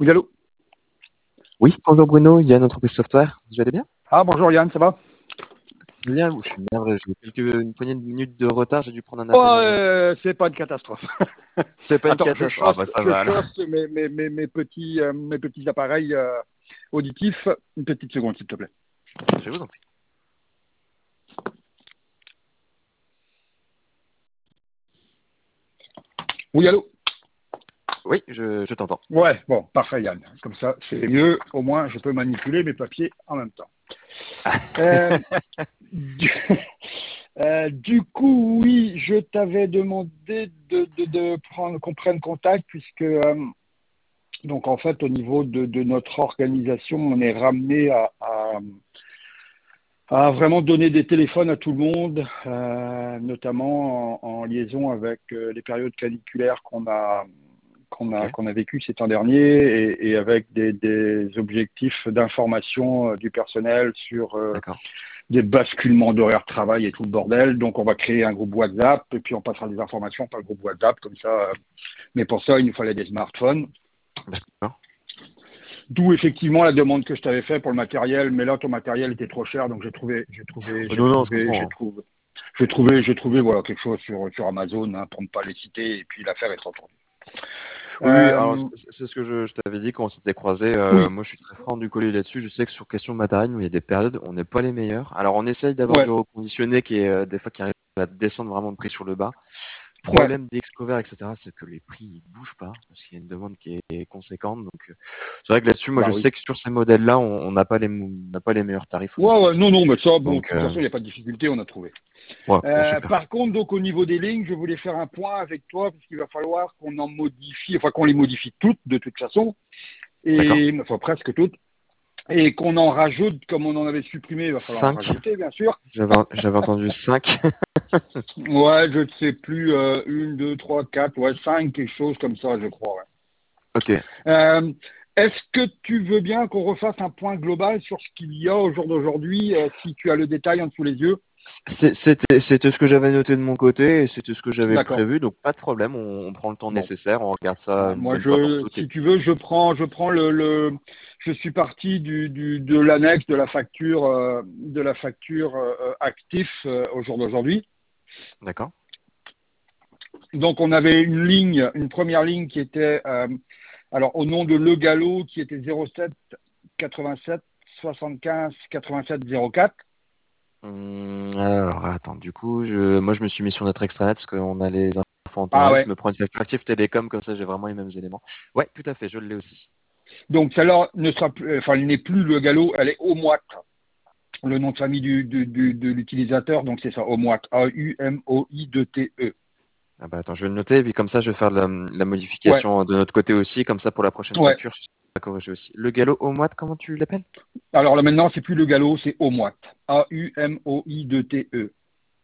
Oui, allô? Oui, bonjour Bruno, Yann Entreprise Software, vous allez bien? Ah, bonjour Yann, ça va? Bien, je suis navré, j'ai une poignée de minutes de retard, j'ai dû prendre un appel Oh, en urgence. c'est pas une catastrophe. C'est pas une Attends, catastrophe. Ah bah ça je va alors. chasse mes petits appareils auditifs. Une petite seconde, s'il te plaît. Je vous en prie. Oui, allô? Oui, je t'entends. Ouais, bon, parfait Yann. Comme ça, c'est mieux. Au moins, je peux manipuler mes papiers en même temps. Euh, du, du coup, oui, je t'avais demandé de prendre qu'on prenne contact puisque donc en fait, au niveau de notre organisation, on est ramené à vraiment donner des téléphones à tout le monde, notamment en liaison avec les périodes caniculaires Ok, qu'on a vécues ces temps derniers et avec des objectifs d'information du personnel sur d'accord. des basculements d'horaire de travail et tout le bordel. Donc, on va créer un groupe WhatsApp et puis on passera des informations par le groupe WhatsApp comme ça. Mais pour ça, il nous fallait des smartphones. D'accord. D'où effectivement la demande que je t'avais fait pour le matériel, mais là ton matériel était trop cher, donc Non, non, je comprends. Hein. j'ai trouvé voilà quelque chose sur Amazon hein, pour ne pas les citer, et puis l'affaire est entendue. Oui, oui, alors Euh, c'est ce que je t'avais dit quand on s'était croisés. oui, Moi, je suis très franc du collier là-dessus. Je sais que sur question de matériel, il y a des périodes où on n'est pas les meilleurs. Alors, on essaye d'avoir ouais, du reconditionné qui est des fois qui arrive à descendre vraiment le prix sur le bas. ouais. Problème d'Excover, etc., c'est que les prix ils bougent pas parce qu'il y a une demande qui est conséquente. Donc, c'est vrai que là-dessus, moi, Bah je oui. sais que sur ces modèles-là, on n'a pas les meilleurs tarifs, Ouais, honnêtement. ouais, non, non, mais ça, bon, de Donc, toute façon, il n'y a pas de difficulté, on a trouvé. ouais, bon, super. Par contre, donc, au niveau des lignes, je voulais faire un point avec toi, parce qu'il va falloir qu'on en modifie, enfin, qu'on les modifie toutes, de toute façon, D'accord. et, enfin, presque toutes, et qu'on en rajoute, comme on en avait supprimé, il va falloir en 5. rajouter, bien sûr. J'avais entendu 5. Ouais, je ne sais plus, une, deux, trois, quatre, ouais, cinq, quelque chose comme ça, je crois. Ouais. Ok. Est-ce que tu veux bien qu'on refasse un point global sur ce qu'il y a au jour d'aujourd'hui, si tu as le détail en dessous les yeux? C'était ce que j'avais noté de mon côté et c'était ce que j'avais D'accord. prévu. Donc, pas de problème. On prend le temps Bon. nécessaire. On regarde ça une Moi, bonne fois pour toutes. Et si tu puis, veux, je prends je suis parti de l'annexe de la facture actif au jour d'aujourd'hui. d'accord. Donc, on avait une première ligne qui était, alors, au nom de Le Gallo, qui était 07 87 75 87 04. Alors, attends. Du coup, moi, je me suis mis sur notre extranet parce qu'on a les infos en temps Ah réel. Je ouais. me prends une facture active télécom comme ça, j'ai vraiment les mêmes éléments. Ouais, tout à fait. Je l'ai aussi. Donc, celle-là ne sera plus, enfin, elle n'est plus Le Gallo, elle est Aumoite, le nom de famille de l'utilisateur. Donc, c'est ça, Aumoite, A-U-M-O-I-2-T-E. Ah bah attends, je vais le noter, et puis comme ça, je vais faire la Ouais, modification de notre côté aussi, comme ça pour la prochaine ouais. facture, je vais corriger aussi. Le galop au mois, comment tu l'appelles? Alors là, maintenant, c'est plus Le Gallo, c'est Aumoite, A-U-M-O-I-2-T-E.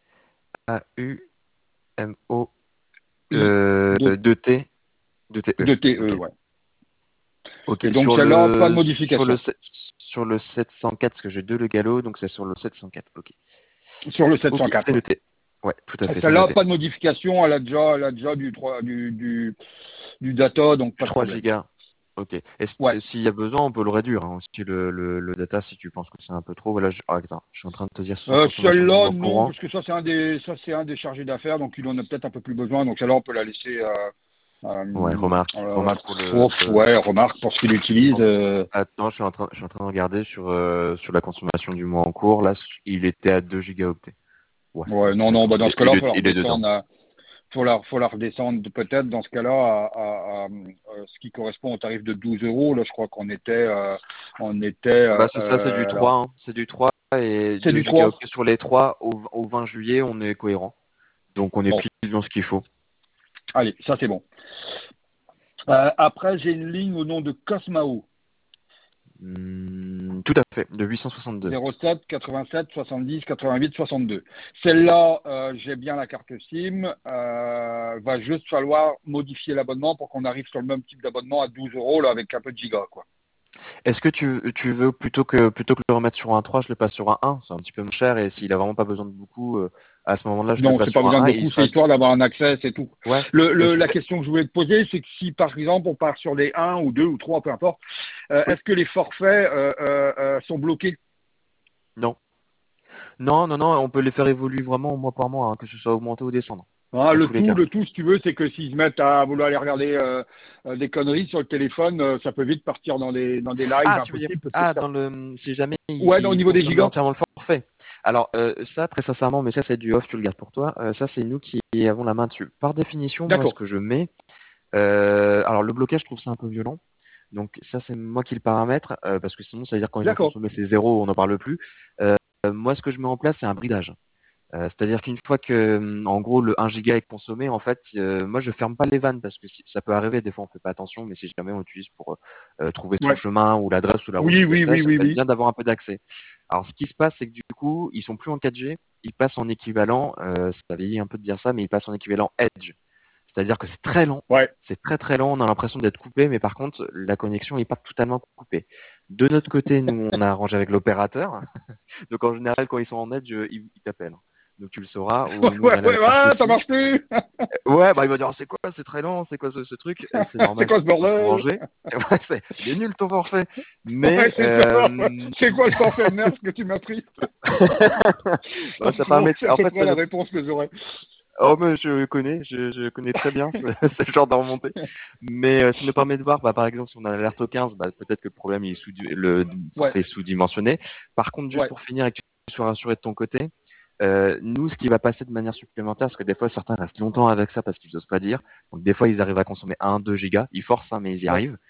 A-U-M-O I, 2T, 2T-E. 2-T-E, Ok. ouais. Ok, Et donc, celle-là, pas de modification. sur le 704, parce que j'ai deux le galop, donc c'est sur le 704. Ok. Sur le Ok, 704, c'est ouais. noté. Ouais, tout à fait, c'est Celle-là, noté. pas de modification, elle a déjà du data, donc Du pas de 3 problème. gigas. Ok. Ouais. Et s'il y a besoin, on peut le réduire, hein, aussi le data si tu penses que c'est un peu trop. Voilà, attends, je suis en train de te dire sous consommation du Celle-là, mois non, courant. parce que ça, c'est un des chargés d'affaires, donc il en a peut-être un peu plus besoin. Donc celle-là, on peut la laisser, Ouais, remarque pour ouais, remarque pour ce qu'il utilise. Attends, je suis en train de regarder sur la consommation du mois en cours. Là, il était à 2 gigaoctets. Ouais, Ouais, ok, non, non, d'accord. bah dans ce cas-là, il faut la Il est dedans. redescendre. Faut la redescendre peut-être dans ce cas-là à ce qui correspond au tarif de 12 euros. Là, je crois on était, Bah, c'est ça, c'est du alors, 3, hein. C'est du 3 et c'est 2 du 3. gigaoctets sur les 3 au 20 juillet, on est cohérent. Donc, on est Bon, pile dans ce qu'il faut. allez, ça c'est bon. Après, j'ai une ligne au nom de Cosmao. Tout à fait, de 862. 07 87 70 88 62. Celle-là, j'ai bien la carte SIM. Va juste falloir modifier l'abonnement pour qu'on arrive sur le même type d'abonnement à 12 euros là, avec un peu de giga, quoi. Est-ce que tu veux plutôt que le remettre sur un 3, je le passe sur un 1, c'est un petit peu moins cher et s'il a vraiment pas besoin de beaucoup, à ce moment-là, je le Non, passe c'est pas sur un besoin 1 de et il beaucoup, c'est sera histoire d'avoir un accès, c'est tout. ouais. La question que je voulais te poser, c'est que si par exemple on part sur des 1 ou 2 ou 3, peu importe, Oui. est-ce que les forfaits sont bloqués? Non. Non, non, non, on peut les faire évoluer vraiment mois par mois, hein, que ce soit augmenter ou descendre, Hein, dans tous les cas. le tout, si tu veux, c'est que s'ils se mettent à vouloir aller regarder des conneries sur le téléphone, ça peut vite partir dans des lives Ah, tu veux dire, impossibles parce que ça. si jamais Ouais, au il niveau des consomme gigas. entièrement le forfait. Alors, ça, très sincèrement, mais ça, c'est du off, tu le gardes pour toi. Ça, c'est nous qui avons la main dessus. Par définition, moi, ce D'accord. que je mets, alors le blocage, je trouve ça un peu violent. Donc, ça, c'est moi qui le paramètre, parce que sinon, ça veut dire quand ils ont D'accord. consommé, c'est zéro, on n'en parle plus. Moi, ce que je mets en place, c'est un bridage. C'est-à-dire qu'une fois que, en gros, le 1 giga est consommé, en fait, moi, je ferme pas les vannes parce que ça peut arriver. Des fois, on fait pas attention, mais si jamais on l'utilise pour trouver son Ouais. chemin ou l'adresse ou la route ou Oui, que oui, oui, sais-je, ça oui, peut être oui. bien d'avoir un peu d'accès. Alors, ce qui se passe, c'est que du coup, ils sont plus en 4G, ils passent en équivalent. Ça vieillit un peu de dire ça, mais ils passent en équivalent Edge. C'est-à-dire que c'est très lent. Ouais. C'est très très lent. On a l'impression d'être coupé, mais par contre, la connexion n'est pas totalement coupée. De notre côté, nous, on a arrangé avec l'opérateur. Donc en général, quand ils sont en edge, ils t'appellent. Donc tu le sauras, ou nous on Ouais, a ouais, l'alerte ça aussi. marche plus. Ouais, bah il va dire c'est quoi, c'est très lent, c'est quoi ce truc? C'est C'est normal, quoi ce il faut bordel? ranger. Ouais, il est nul ton forfait. Ouais, Mais c'est ça. C'est quoi le forfait de merde que tu m'as pris? bah, En ça gros, permet. c'est à En peu fait, près la réponse que j'aurais. oh mais je connais très bien ce genre de remontée. Mais ça nous permet de voir, bah, par exemple, si on a l'alerte au 15, bah, peut-être que le problème il est le Ouais, forfait est sous-dimensionné. Par contre, juste ouais. pour finir et que tu sois rassuré de ton côté, nous, ce qui va passer de manière supplémentaire, parce que des fois, certains restent longtemps avec ça parce qu'ils n'osent pas dire. Donc, des fois, ils arrivent à consommer 1, 2 gigas. Ils forcent, hein, mais ils y Ouais. arrivent.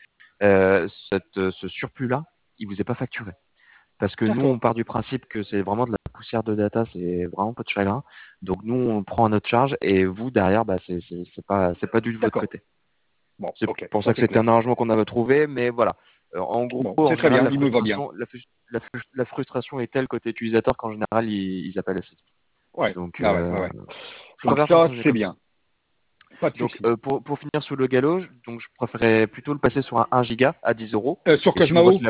Ce surplus-là, il vous est pas facturé. Parce que nous, D'accord. on part du principe que c'est vraiment de la poussière de data, c'est vraiment pas de chagrin. Donc, nous, on le prend à notre charge et vous, derrière, bah, c'est pas du de votre D'accord. côté. Bon, C'est ok, pour ça ça que c'est c'était clair. un arrangement qu'on avait trouvé, mais voilà. En gros, Bon, en c'est très général, bien, il me va bien. la frustration est telle côté utilisateur qu'en général, ils appellent assez vite. Ouais, Donc, ah ouais, ouais, ouais. je Donc préfère ça, fonctionner c'est comme ça. bien. Pas de Donc, souci. pour finir sur le galop, donc je préférais plutôt le passer sur un 1 giga à 10 euros. Sur Et si on voit Cosmao? qu'il a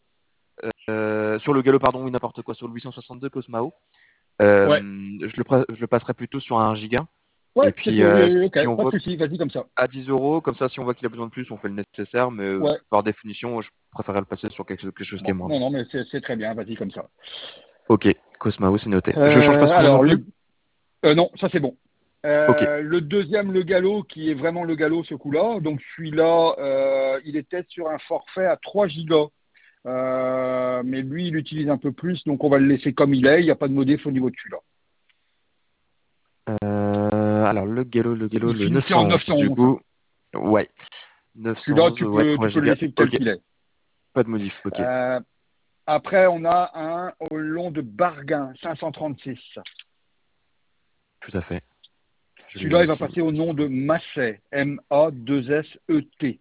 sur le galop, pardon, oui, n'importe quoi, sur le 862 Cosmao, Ouais. je le passerai plutôt sur un 1 giga. Et Ouais, c'est puis, tout. Ok, si on pas de voit souci, vas-y comme ça. à 10 euros, comme ça, si on voit qu'il a besoin de plus, on fait le nécessaire. Mais Ouais. par définition, je préférerais le passer sur quelque chose qui est Bon, moindre. non, non, mais c'est très bien, vas-y comme ça. Ok, Cosmao, c'est noté. Je change pas son nom non Alors, plus? non, ça c'est bon. Ok. Le deuxième, le galop, qui est vraiment le galop ce coup-là. Donc celui-là, il était sur un forfait à 3 gigas. Mais lui, il utilise un peu plus, donc on va le laisser comme il est. Il n'y a pas de modif au niveau de celui-là. Alors, le Gallo, Il le finissait en 911, du 911. coup. Ouais. Celui-là, 911, ouais, 3 tu peux le gigas. laisser tel Ok. qu'il est. Pas de modif. Ok. Euh, Après, on a un au long de Barguin, 536. Tout à fait. Je l'ai Celui-là, il va ici. passer au nom de Masset, M-A-2-S-E-T.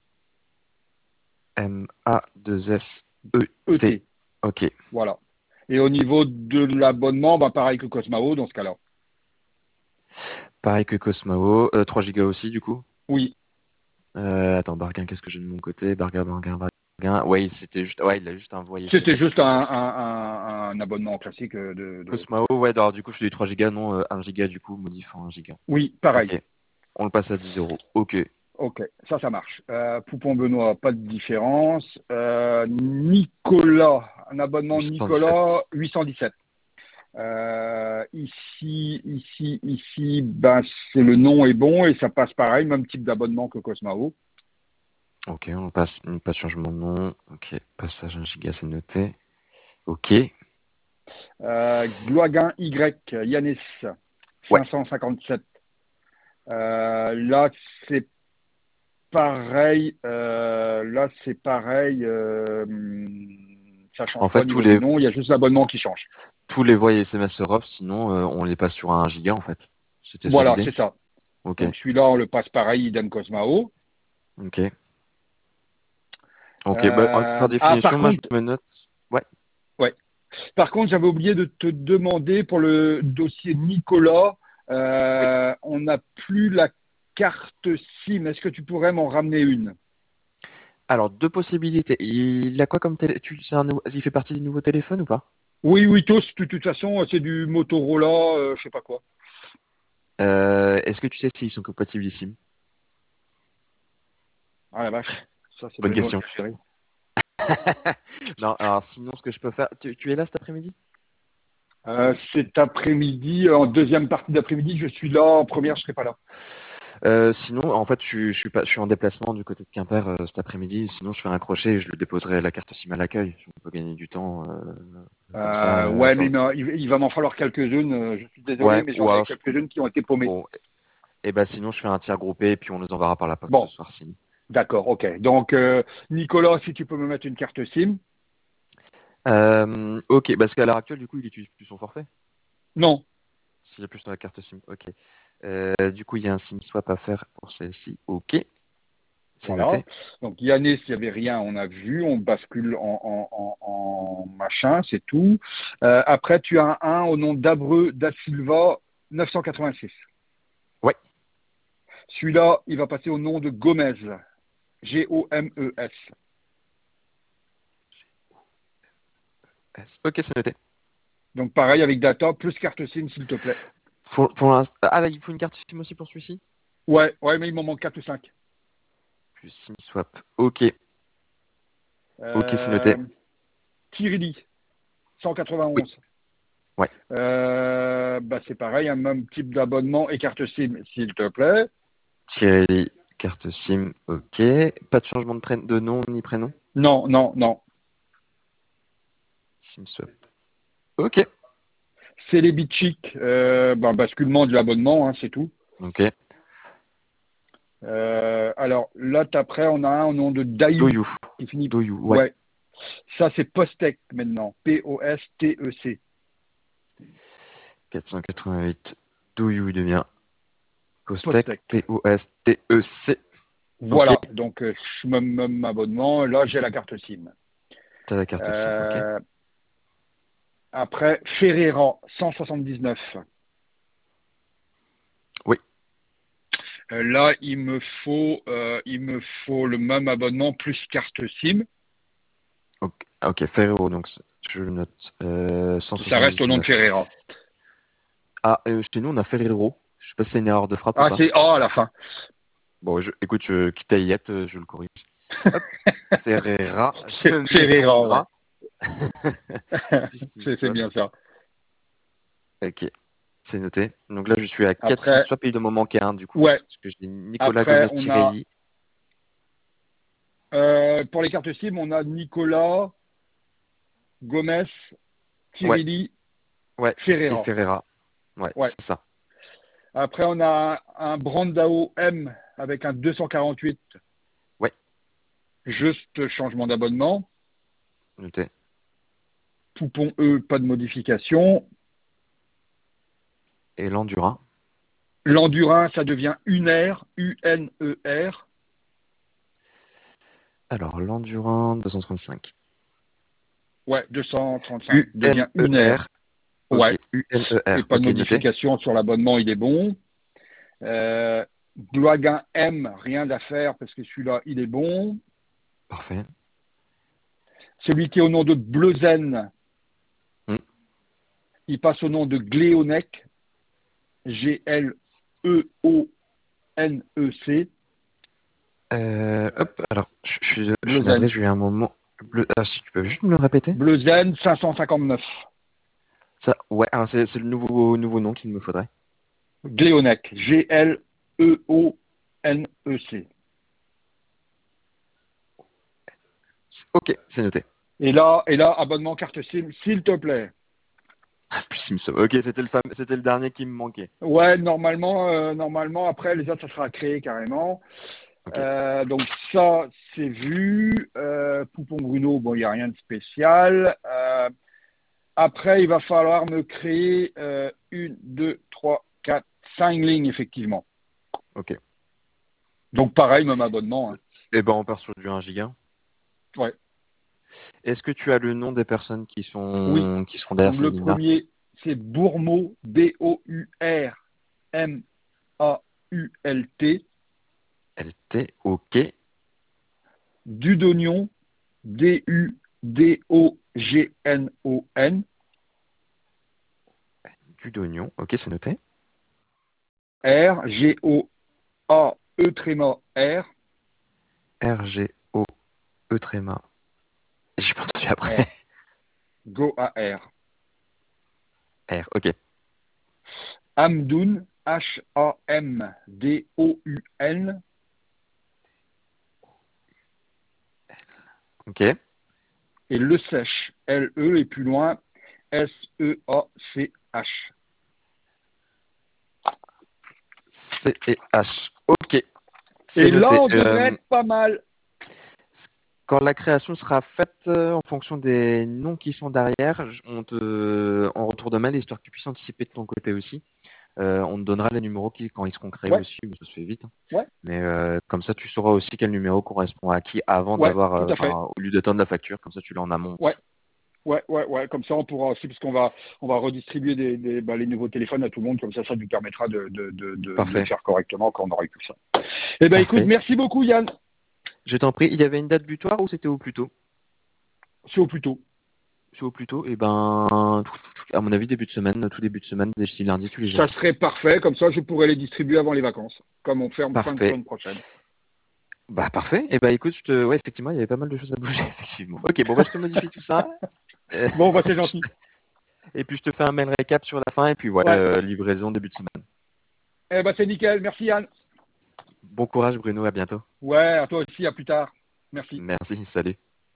M-A-2-S-E-T. E-T, Ok. voilà. Et au niveau de l'abonnement, bah, pareil que Cosmao dans ce cas-là. Pareil que Cosmao. 3 gigas aussi, du coup. Oui, Attends, Bargain, qu'est-ce que j'ai de mon côté? Bargain. Ouais, c'était juste. Ouais, il a juste envoyé ça c'était parce juste que. un abonnement classique Cosmao, ouais, alors du coup, je fais du 3 gigas, non, 1 giga, du coup, modif en 1 giga. Oui, pareil. Ok. On le passe à 10 euros. Ok. Ok, ça marche. Poupon Benoît, pas de différence. Nicolas, un abonnement 817. Nicolas, 817. Ici, ben, c'est le nom est bon et ça passe pareil, même type d'abonnement que Cosmao. Ok, on passe changement de nom. Ok, passage 1 giga, c'est noté. Ok. Gloaguin Y, Yanis, Ouais, 557. Là, c'est pareil. Ça change en pas fait, au niveau du nom, il y a juste l'abonnement qui change. tous les voies SMS se off, sinon, on les passe sur un 1 giga, en fait. C'était ça Voilà, l'idée? c'est ça. Ok, Donc celui-là, on le passe pareil, idem Cosmao. ok. Ok, bah, par Par définition, moi, je contre, me note. Ouais. ouais. Par contre, j'avais oublié de te demander pour le dossier Nicolas, Oui. on n'a plus la carte SIM. Est-ce que tu pourrais m'en ramener une? Alors, deux possibilités. Il a quoi comme il fait partie du nouveau téléphone ou pas? Oui, oui, tous, de toute façon, c'est du Motorola, je sais pas quoi. Est-ce que tu sais s'ils sont compatibles ici? Ah la vache, ça c'est Bonne Benoît question. qui chérie. Non, alors sinon, ce que je peux faire, tu es là cet après-midi? Cet après-midi, en deuxième partie d'après-midi, je suis là, en première, je serai pas là. Sinon, en fait, je suis en déplacement du côté de Quimper cet après-midi. Sinon, je fais un crochet et je le déposerai la carte SIM à l'accueil. On peut gagner du temps comme ça. Ouais, mais il va m'en falloir quelques-unes, je suis désolé, Ouais, mais ou j'en ai alors, quelques-unes qui ont été paumées. bon, et ben sinon, je fais un tir groupé et puis on nous enverra par la poste ce Bon, soir. Sinon. d'accord, ok. Donc, Nicolas, si tu peux me mettre une carte SIM. Ok, parce qu'à l'heure actuelle, du coup, il utilise plus son forfait. Non, S'il a plus sur la carte SIM, ok. Du coup, il y a un SIM swap à faire pour celle-ci. Ok, c'est voilà. noté. Donc, Yannis, s'il n'y avait rien, on a vu, on bascule en machin, c'est tout. Après, tu as un au nom d'Abreu da Silva, 986. Ouais. Celui-là, il va passer au nom de Gomez, Gomes. Ok, c'est noté. Donc, pareil avec data, plus carte SIM, s'il te plaît. Pour l'instant, ah, il faut une carte SIM aussi pour celui-ci? Ouais, ouais, mais il m'en manque 4 ou 5. Plus SIM swap. Ok, ok, c'est noté. Euh, Tirili, Oui, 191. ouais. Bah c'est pareil, un même type d'abonnement et carte SIM, s'il te plaît. Thierry, carte SIM, ok. Pas de changement de nom ni prénom? Non, non, non. SIM swap. Ok, C'est les Bitchic, bah, basculement de l'abonnement, hein, c'est tout. ok. Alors là, après, on a un au nom de Dayu Doyou. qui finit. Doyou, ouais. Ouais, ça c'est Postec maintenant. Postec. 488. Doyou devient Postec. Postec. Postec. Ok. Voilà, donc je me même abonnement. Là, j'ai la carte SIM. T'as la carte SIM, ok. Euh, Après, Ferreira, 179. Oui. Là, il me faut le même abonnement plus carte SIM. Ok, ok, Ferrero, donc je le note. Ça reste au nom de 179. Ferreira. Ah, chez nous, on a Ferrero. Je sais pas si c'est une erreur de frappe ou Ah, pas. c'est A à la fin. Bon, écoute, quitte à y être, je le corrige. Hop, Ferreira, je C'est mets en Ferreira, ouais. gras. Puis Sim C'est Swap. bien ça. Ok, c'est noté. Donc là, je suis à 4 Sim Après, Swap et il doit m'en manquer un, du coup. ouais. Parce que j'ai Nicolas Après, Gomez on a, Tirelli. pour les cartes SIM, on a Nicolas, Gomez, Ouais, Tirili, ouais, et Ferreira. Ferreira. Ouais, Ouais. c'est ça. Après, on a un Brandao M avec un 248, Ouais, juste changement d'abonnement. noté. Poupon E, pas de modification. Et l'Endura. L'Endurin, ça devient UNER, UNER. Alors, l'Endurin 235. Ouais, 235, devient UNER. UNER. Ok, Ouais, et UNER. pas de Ok, noté. modification sur l'abonnement, il est bon. Bloaguin M, rien à faire parce que celui-là, il est bon. Parfait. Celui qui est au nom de Bleuzen, Hmm. il passe au nom de Gléonec, Gleonec. Hop, alors, je suis navré, Bleuzen. j'ai eu un moment. Ah, si tu peux juste me le répéter? Bleuzen 559. Ça, ouais, alors c'est le nouveau nom qu'il me faudrait. Gléonec, Gleonec. Ok, c'est noté. Et là, abonnement carte SIM, s'il te plaît. Ah, plus Simpson. Ok, c'était le dernier qui me manquait. Ouais, normalement, après, les autres, ça sera créé carrément. Ok. Donc ça, c'est vu. Poupon Bruno, bon, il n'y a rien de spécial. Après, il va falloir me créer une, deux, trois, quatre, cinq lignes, effectivement. Ok. Donc pareil, même abonnement, hein. Eh ben, on part sur du 1 giga. Ouais. Est-ce que tu as le nom des personnes Oui. qui seront derrière Donc ces le lignes-là? premier, c'est Bourmont, Bourmault. LT, ok. Dudognon, Dudognon, Du d'oignon. Ok, c'est noté. R, G-O-A-E tréma R, R-G-O-E tréma. J'ai pas entendu après. R, Go-A-R. R, ok. Hamdoun, H-A-M-D-O-U-N, Ok. et Le Sèche, L-E, et plus loin, S-E-A-C-H. C-E-H. Ok. Et C'est là, noté. on devrait être pas mal. Quand la création sera faite en fonction des noms qui sont derrière, en retour de mail, histoire que tu puisses anticiper de ton côté aussi, on te donnera les numéros quand ils seront créés Ouais, aussi, mais ça se fait vite, hein. ouais, Mais comme ça, tu sauras aussi quel numéro correspond à qui avant ouais, d'avoir, tout à fait. au lieu d'attendre la facture, comme ça tu l'as en amont. Ouais, ouais. Comme ça, on pourra aussi, parce on va redistribuer les nouveaux téléphones à tout le monde. Comme ça nous permettra de le Parfait. faire correctement quand on aura eu tout ça. Eh ben, écoute, Parfait. merci beaucoup, Yann. Je t'en prie, il y avait une date butoir ou c'était au plus tôt? C'est au plus tôt. C'est au plus tôt, et ben, à mon avis, début de semaine, tout début de semaine, d'ici lundi, tu les Ça auras. serait parfait. Comme ça, je pourrais les distribuer avant les vacances, comme on ferme fin de Parfait. semaine prochaine. Bah, parfait. Et bah, écoute, ouais, effectivement, il y avait pas mal de choses à bouger, effectivement. Ok, bon, bah, je te modifie tout ça. Euh, Bon, bah, c'est gentil. Et puis, je te fais un mail récap sur la fin, et puis voilà, Ouais. livraison début de semaine. Eh ben, c'est nickel. Merci, Yann. Bon courage, Bruno, à bientôt. Ouais, à toi aussi. À plus tard. Merci. Merci, salut.